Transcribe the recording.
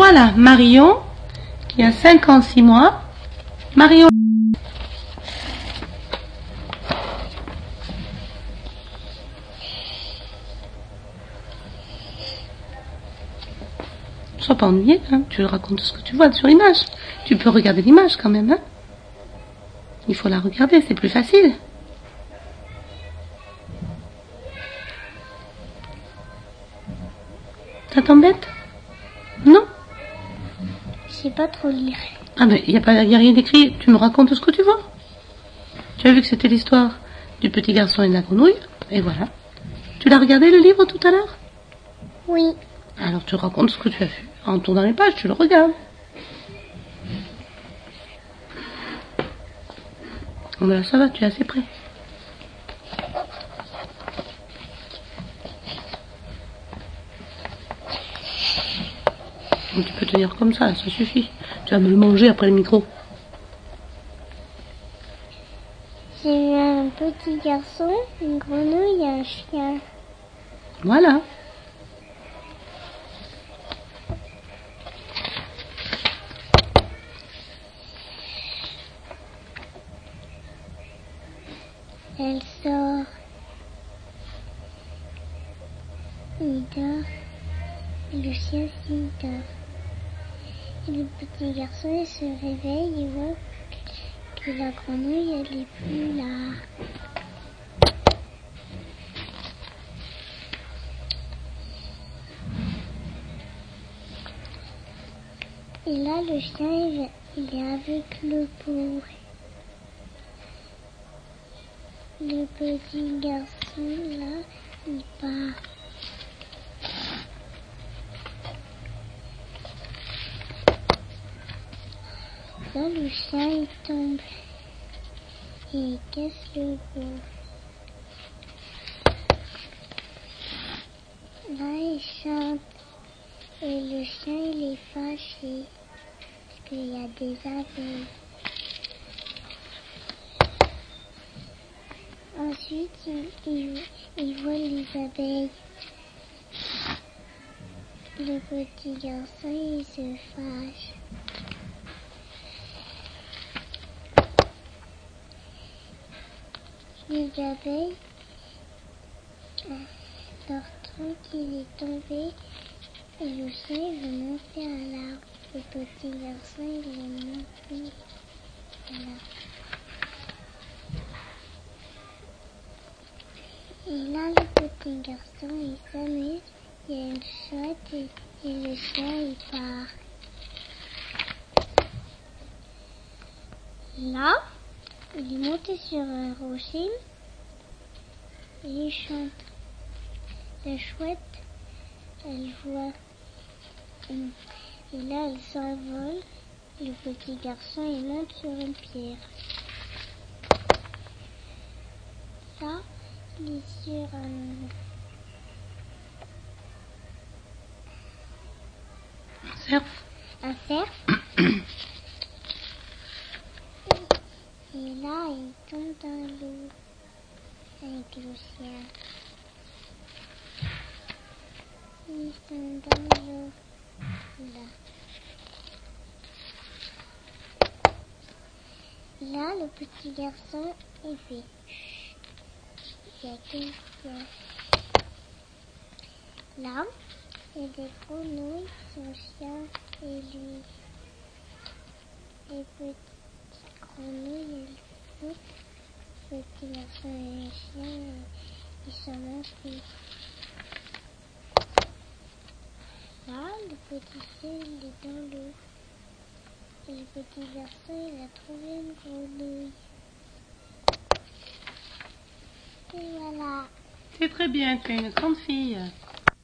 Voilà, Marion, qui a 5 ans, 6 mois. Marion. Sois pas ennuyé, hein. Tu racontes ce que tu vois sur l'image. Tu peux regarder l'image quand même, hein. Il faut la regarder, c'est plus facile. Ça t'embête? Non? Je sais pas trop lire. Ah ben, y a rien d'écrit. Tu me racontes ce que tu vois. Tu as vu que c'était l'histoire du petit garçon et de la grenouille. Et voilà. Tu l'as regardé le livre tout à l'heure? Oui. Alors tu racontes ce que tu as vu. En tournant les pages, tu le regardes. Bon ben là, ça va, tu es assez près. Donc, tu peux tenir comme ça suffit. Tu vas me le manger après le micro. J'ai vu un petit garçon, une grenouille et un chien. Voilà. Elle sort. Il dort. Et le chien aussi il dort. Et le petit garçon il se réveille et voit que la grenouille elle est plus là. Et là le chien il est avec le pauvre. Le petit garçon là il part. Là, le chien il tombe et il casse le pauvre. Là, il chante et le chien il est fâché parce qu'il y a des abeilles. Ensuite, il voit les abeilles. Le petit garçon il se fâche. Les abeilles, leur tronc il est tombé et le chien il veut monter à l'arbre. Le petit garçon il est monté à l'arbre. Et là le petit garçon il s'amuse, il y a une chouette et le chien il part. Là, il est monté sur un rocher et il chante. La chouette, elle voit. Et là, elle s'envole. Le petit garçon, il monte sur une pierre. Là, il est sur un Cerf. Un cerf. Et là, il tombe dans l'eau avec le chien. Ils sont dans l'eau. Là. Là, le petit garçon, il fait chut. Il y a quelqu'un. Là, il y a des grenouilles, son chien et lui. Les petites grenouilles, elles sautent. Le petit garçon et le chien, ils sont montés. Là, le petit chien, il est dans l'eau. Et le petit garçon, il a trouvé une grenouille. Et voilà. C'est très bien, tu es une grande fille.